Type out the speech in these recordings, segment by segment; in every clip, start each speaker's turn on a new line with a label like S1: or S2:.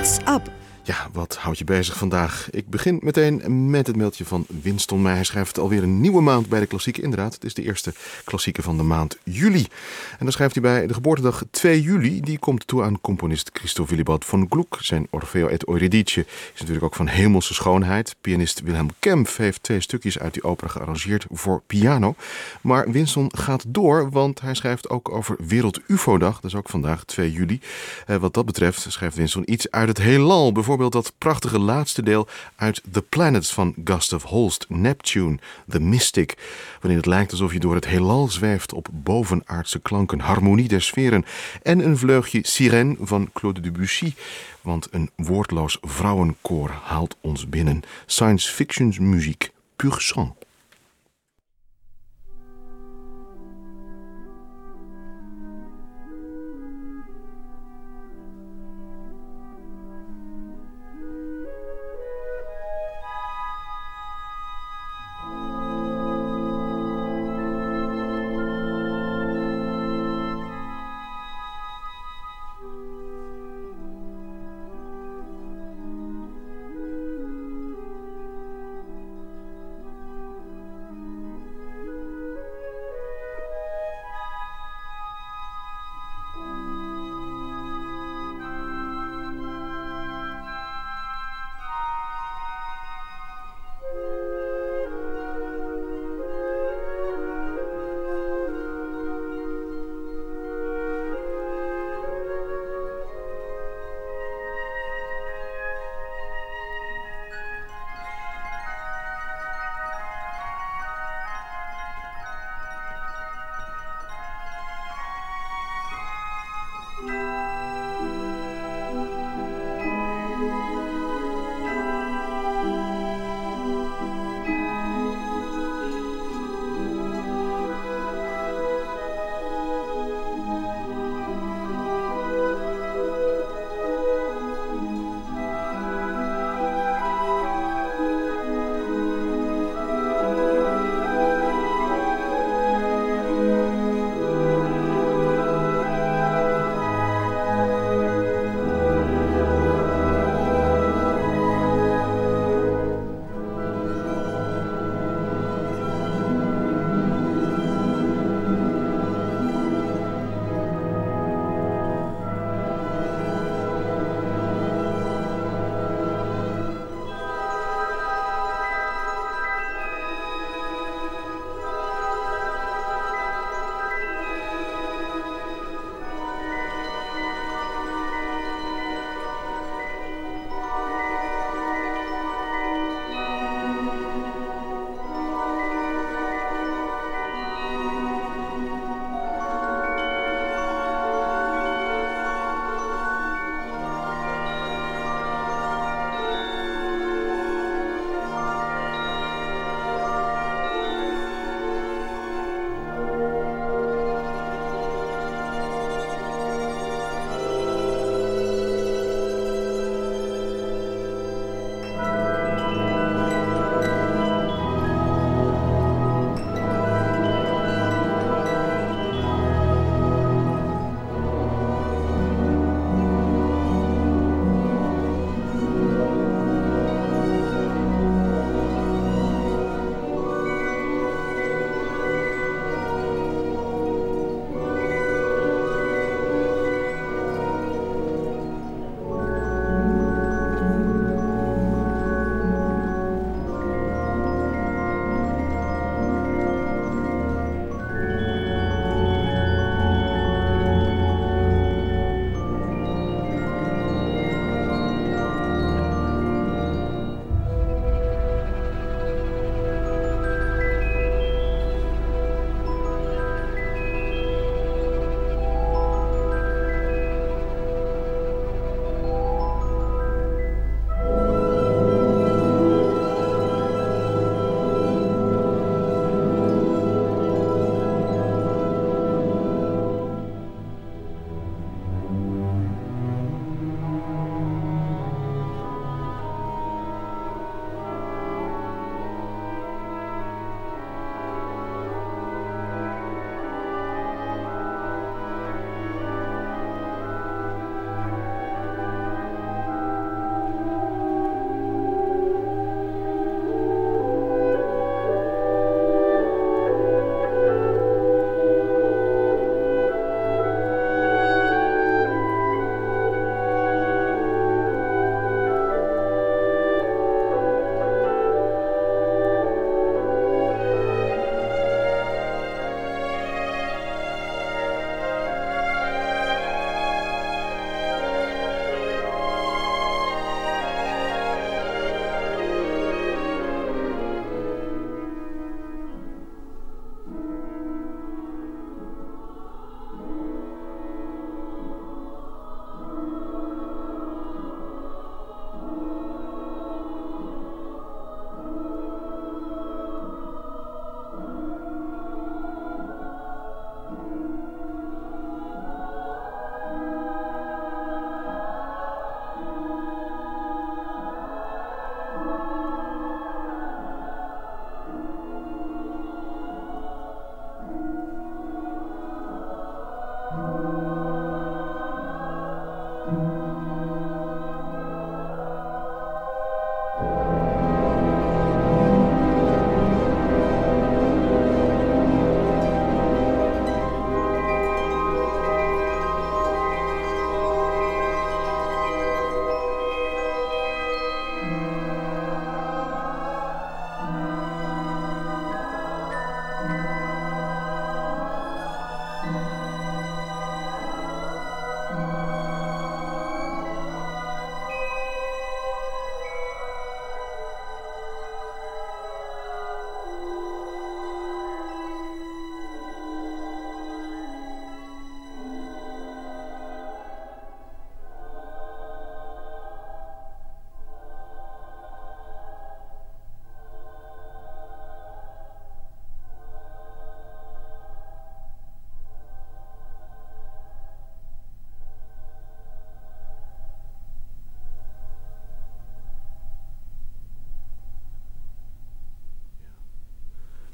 S1: What's up?
S2: Ja, wat houdt je bezig vandaag? Ik begin meteen met het mailtje van Winston. Maar hij schrijft alweer een nieuwe maand bij de klassieke. Inderdaad, het is de eerste klassieke van de maand juli. En dan schrijft hij bij de geboortedag 2 juli. Die komt toe aan componist Christoph Willibald von Gluck. Zijn Orfeo et Eurydice is natuurlijk ook van hemelse schoonheid. Pianist Wilhelm Kempff heeft 2 stukjes uit die opera gearrangeerd voor piano. Maar Winston gaat door, want hij schrijft ook over Wereld UFO-dag. Dat is ook vandaag 2 juli. Wat dat betreft schrijft Winston iets uit het heelal. Bijvoorbeeld dat prachtige laatste deel uit The Planets van Gustav Holst, Neptune, The Mystic. Waarin het lijkt alsof je door het heelal zweeft op bovenaardse klanken, harmonie der sferen en een vleugje Sirène van Claude Debussy. Want een woordloos vrouwenkoor haalt ons binnen. Science fiction muziek, pur sang.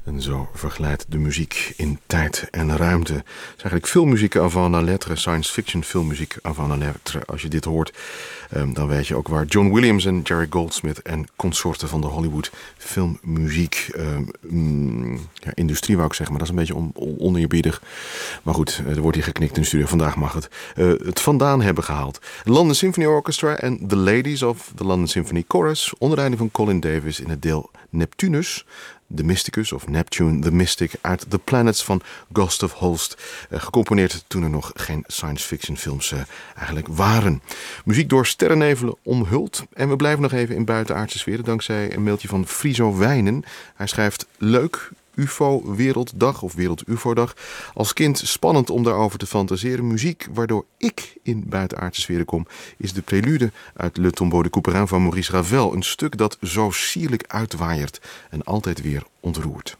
S2: En zo verglijdt de muziek in tijd en ruimte. Het is eigenlijk filmmuziek avant la lettre, science fiction filmmuziek avant la lettre. Als je dit hoort, dan weet je ook waar John Williams en Jerry Goldsmith en consorten van de Hollywood filmmuziek industrie wou ik zeggen, maar dat is een beetje oneerbiedig. Maar goed, er wordt hier geknikt in de studio. Vandaag mag het vandaan hebben gehaald. London Symphony Orchestra en The Ladies of the London Symphony Chorus onder leiding van Colin Davis in het deel Neptunus, The Mysticus of Neptune the Mystic uit The Planets van Gustav Holst. Gecomponeerd toen er nog geen science fiction films eigenlijk waren. Muziek door sterrennevelen omhuld. En we blijven nog even in buitenaardse sferen dankzij een mailtje van Friso Wijnen. Hij schrijft: leuk, UFO-werelddag of Wereld-UFO-dag. Als kind spannend om daarover te fantaseren. Muziek waardoor ik in buitenaardse sferen kom, is de prelude uit Le Tombeau de Couperin van Maurice Ravel. Een stuk dat zo sierlijk uitwaaiert en altijd weer ontroert.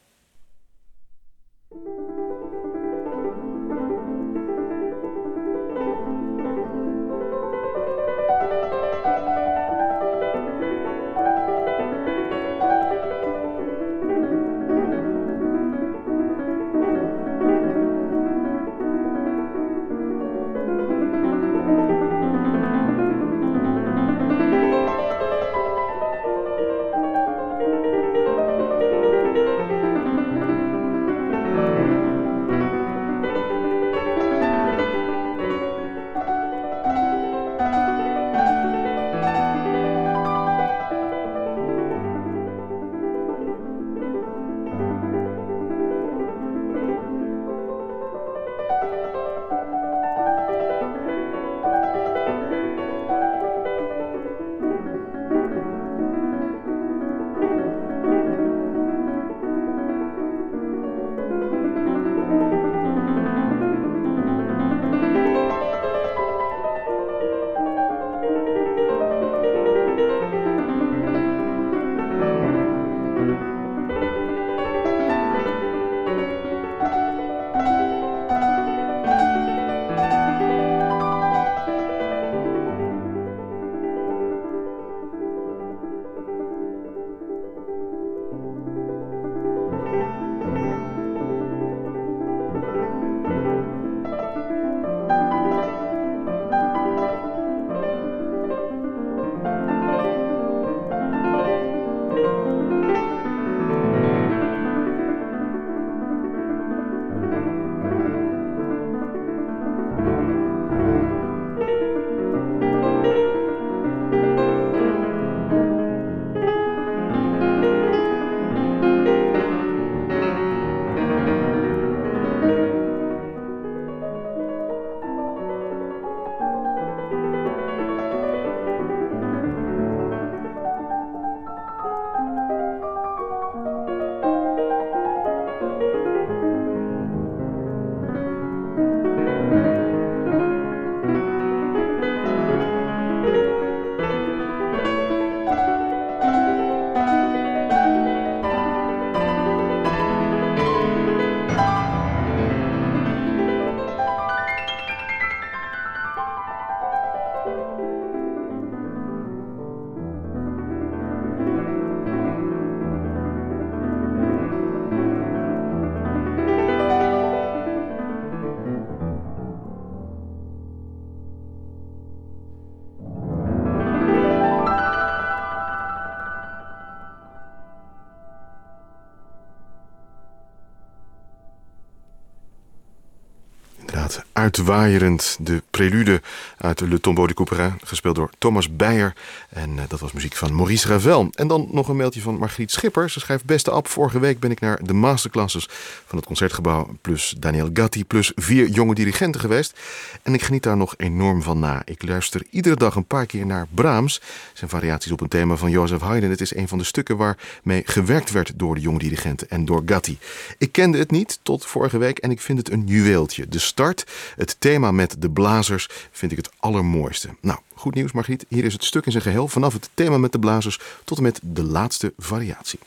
S2: Uitwaaierend de prelude uit Le Tombeau de Couperin, gespeeld door Thomas Beyer. En dat was muziek van Maurice Ravel. En dan nog een mailtje van Margriet Schipper. Ze schrijft: beste Ab, vorige week ben ik naar de masterclasses van het Concertgebouw plus Daniel Gatti plus 4 jonge dirigenten geweest. En ik geniet daar nog enorm van na. Ik luister iedere dag een paar keer naar Brahms. Zijn variaties op een thema van Joseph Haydn. Het is een van de stukken waarmee gewerkt werd door de jonge dirigenten en door Gatti. Ik kende het niet tot vorige week en ik vind het een juweeltje. De start, het thema met de blazers, vind ik het allermooiste. Nou, goed nieuws Margriet. Hier is het stuk in zijn geheel vanaf het thema met de blazers tot en met de laatste variatie.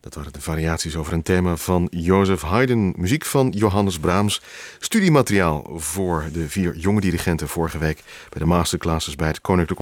S2: Dat waren de variaties over een thema van Joseph Haydn. Muziek van Johannes Brahms. Studiemateriaal voor de 4 jonge dirigenten vorige week bij de masterclasses bij het Koninklijk